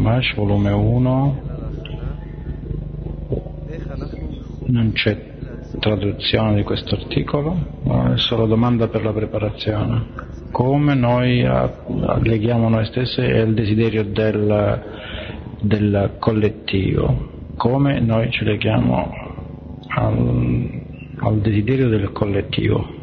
Chumash, volume 1, non c'è traduzione di questo articolo, è solo domanda per la preparazione. Come noi leghiamo noi stessi e il desiderio del collettivo, come noi ci leghiamo al desiderio del collettivo.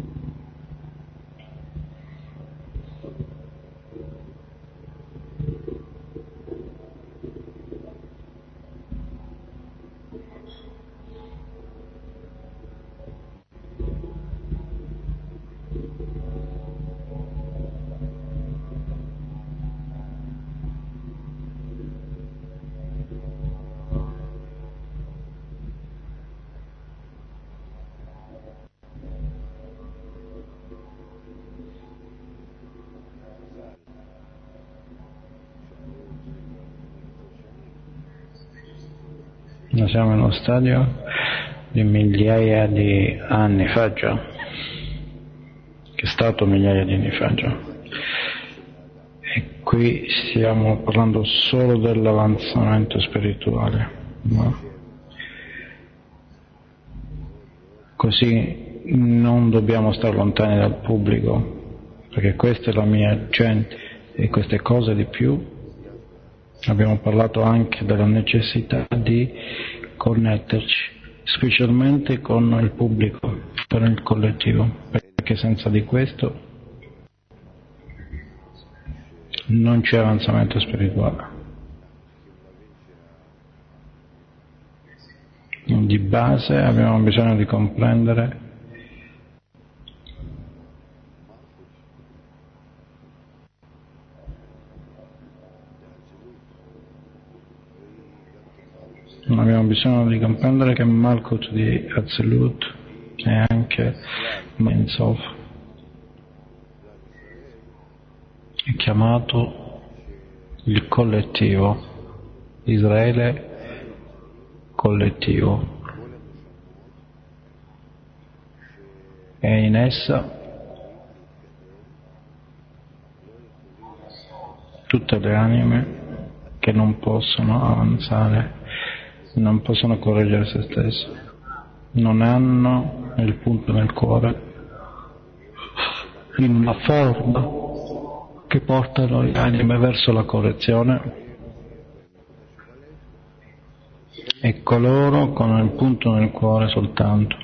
Noi siamo in uno stadio di migliaia di anni fa già, che è stato migliaia di anni fa già. E qui stiamo parlando solo dell'avanzamento spirituale, no? Così non dobbiamo stare lontani dal pubblico, perché questa è la mia gente e queste cose di più. Abbiamo parlato anche della necessità di connetterci, specialmente con il pubblico, per il collettivo, perché senza di questo non c'è avanzamento spirituale. Di base abbiamo bisogno di comprendere che Malkut di Atzilut è anche Ein Sof, è chiamato il collettivo, Israele collettivo, e in essa tutte le anime che non possono avanzare, non possono correggere se stesse, non hanno il punto nel cuore in una forma che portano le anime verso la correzione, e coloro con il punto nel cuore soltanto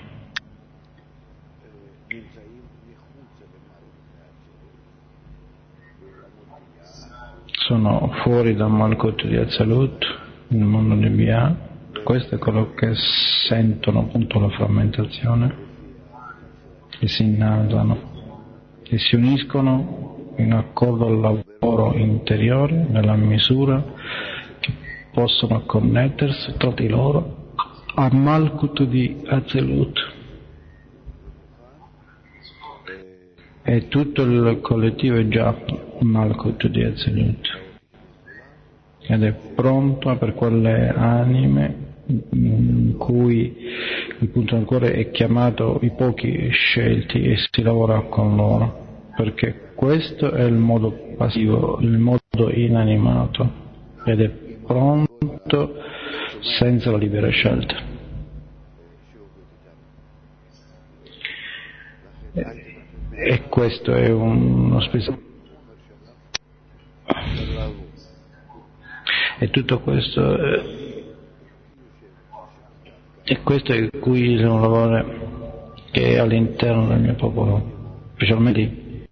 sono fuori dal Malkut di Atzilut, nel mondo di Bia. Questo è quello che sentono appunto la frammentazione e si innalzano e si uniscono in accordo al lavoro interiore nella misura che possono connettersi tra di loro a Malkut di Atzilut, e tutto il collettivo è già Malkut di Atzilut ed è pronto per quelle anime in cui il punto del cuore è chiamato i pochi scelti e si lavora con loro, perché questo è il modo passivo, il modo inanimato, ed è pronto senza la libera scelta. E questo è uno specifico. E tutto questo e questo è qui il lavoro che è all'interno del mio popolo, specialmente lì.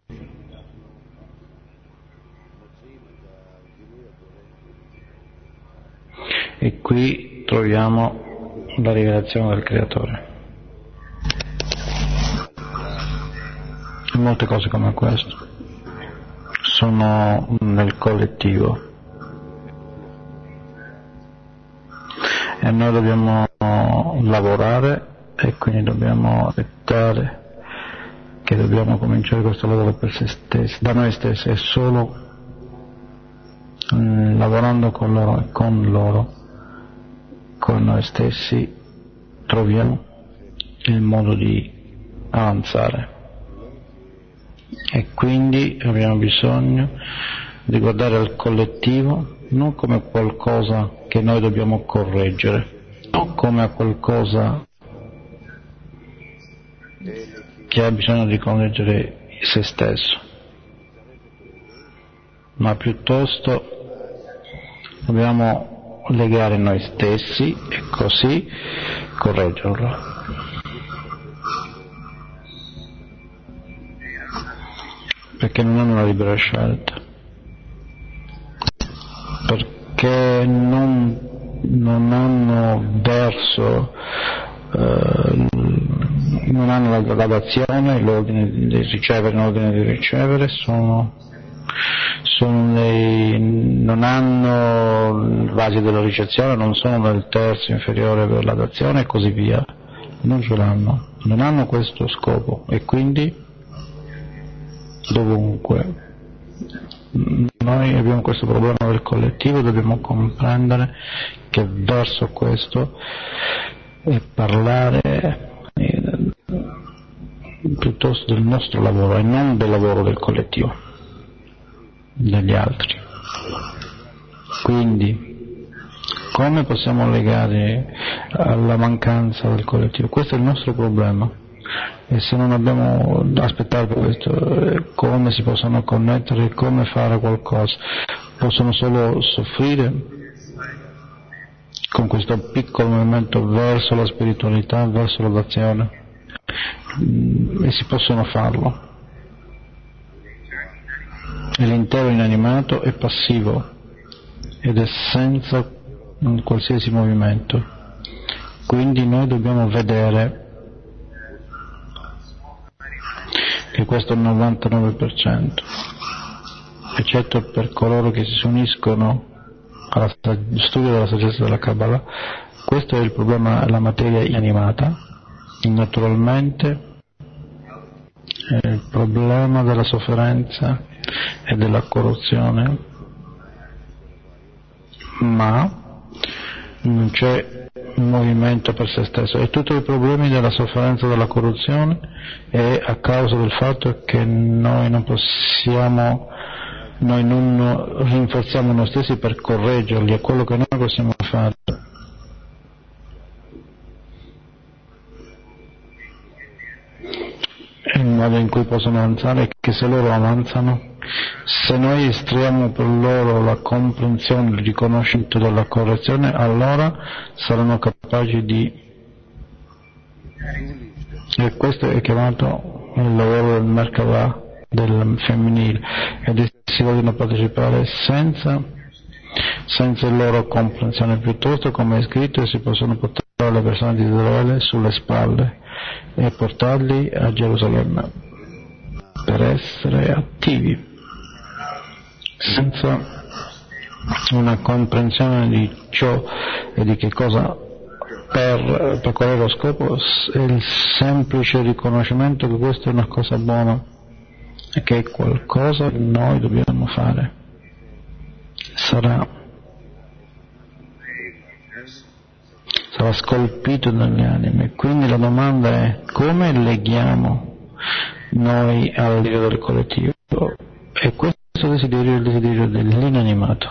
E qui troviamo la rivelazione del Creatore. Molte cose come questo sono nel collettivo e noi dobbiamo lavorare, e quindi dobbiamo aspettare che dobbiamo cominciare questo lavoro per se stessi, da noi stessi, e solo lavorando con loro, con noi stessi, troviamo il modo di avanzare. E quindi abbiamo bisogno di guardare al collettivo non come qualcosa che noi dobbiamo correggere, non come a qualcosa che ha bisogno di correggere se stesso, ma piuttosto dobbiamo legare noi stessi e così correggerlo. Perché non hanno una libera scelta, perché non hanno verso, non hanno la dazione, l'ordine di ricevere, l'ordine di ricevere, non hanno base della ricezione, non sono nel terzo inferiore per la dazione e così via, non ce l'hanno, non hanno questo scopo e quindi dovunque noi abbiamo questo problema del collettivo, dobbiamo comprendere che verso questo e parlare piuttosto del nostro lavoro e non del lavoro del collettivo, degli altri. Quindi come possiamo legare alla mancanza del collettivo? Questo è il nostro problema. E se non abbiamo aspettare per questo, come si possono connettere, come fare qualcosa? Possono solo soffrire con questo piccolo movimento verso la spiritualità, verso la dazione, e si possono farlo. E l'intero inanimato è passivo ed è senza qualsiasi movimento, quindi noi dobbiamo vedere che questo è il 99%, eccetto per coloro che si uniscono allo studio della saggezza della Kabbalah. Questo è il problema, la materia inanimata, naturalmente è il problema della sofferenza e della corruzione, ma non c'è un movimento per se stesso, e tutti i problemi della sofferenza e della corruzione è a causa del fatto che noi non rinforziamo noi stessi per correggerli, è quello che noi possiamo fare. Il modo in cui possono avanzare è che se loro avanzano, se noi estraiamo per loro la comprensione, il riconoscimento della correzione, allora saranno capaci di, e questo è chiamato il lavoro del Merkavah, del femminile, ed essi vogliono partecipare senza il loro comprensione, piuttosto, come è scritto, si possono portare le persone di Israele sulle spalle e portarli a Gerusalemme per essere attivi, senza una comprensione di ciò e di che cosa, per qual è lo scopo, è il semplice riconoscimento che questa è una cosa buona e che è qualcosa che noi dobbiamo fare. Sarà scolpito nelle anime. Quindi la domanda è: come leghiamo noi al desiderio del collettivo? E questo desiderio è il desiderio dell'inanimato,